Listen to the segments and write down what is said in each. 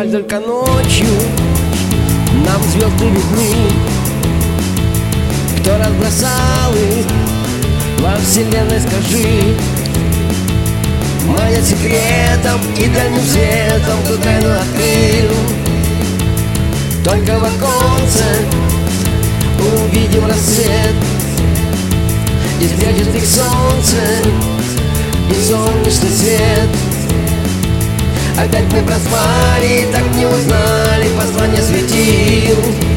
Жаль, только ночью нам звезды видны. Кто разбросал их во вселенной, скажи. Моя секретом и дальним светом кто тайну открыл. Только в оконце увидим рассвет, и спрячет их солнце и солнечный свет. Опять мы проспали, так не узнали послание светил.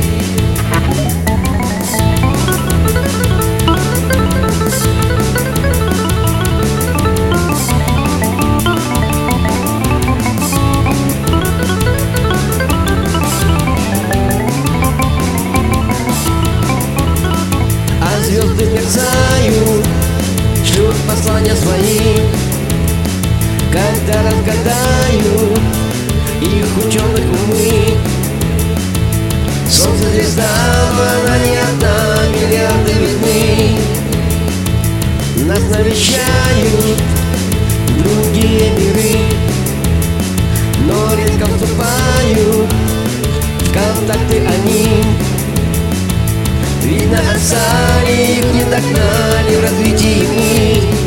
А звезды мерцают, шлют послания свои. Когда разгадаю их ученых умы, солнце звезда, она не одна, миллиарды видны. Нас навещают другие миры, но редко вступают в контакты они. Видно, отстали, их не догнали в развитии мы.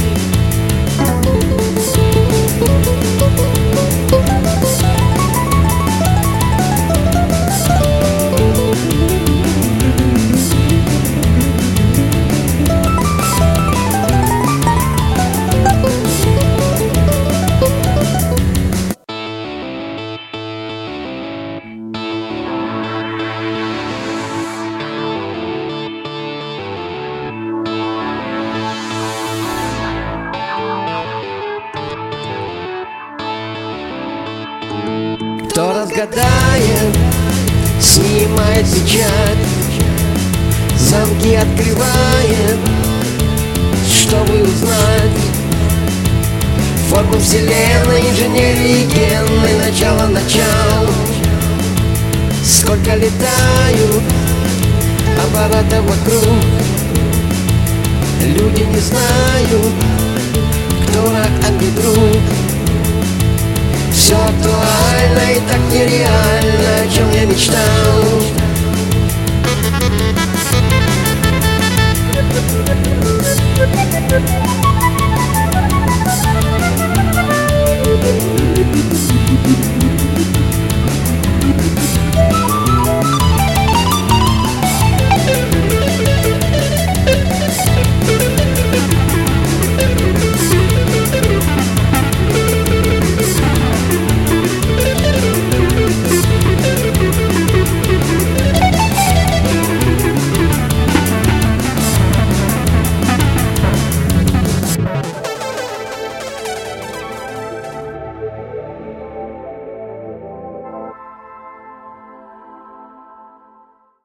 Кто разгадает, снимает печать, замки открывает, чтобы узнать форму вселенной, инженерии генной, начало. Сколько летают аппаратов вокруг, люди не знают, кто враг, а где друг. Все актуально и так нереально, о чем я мечтаю.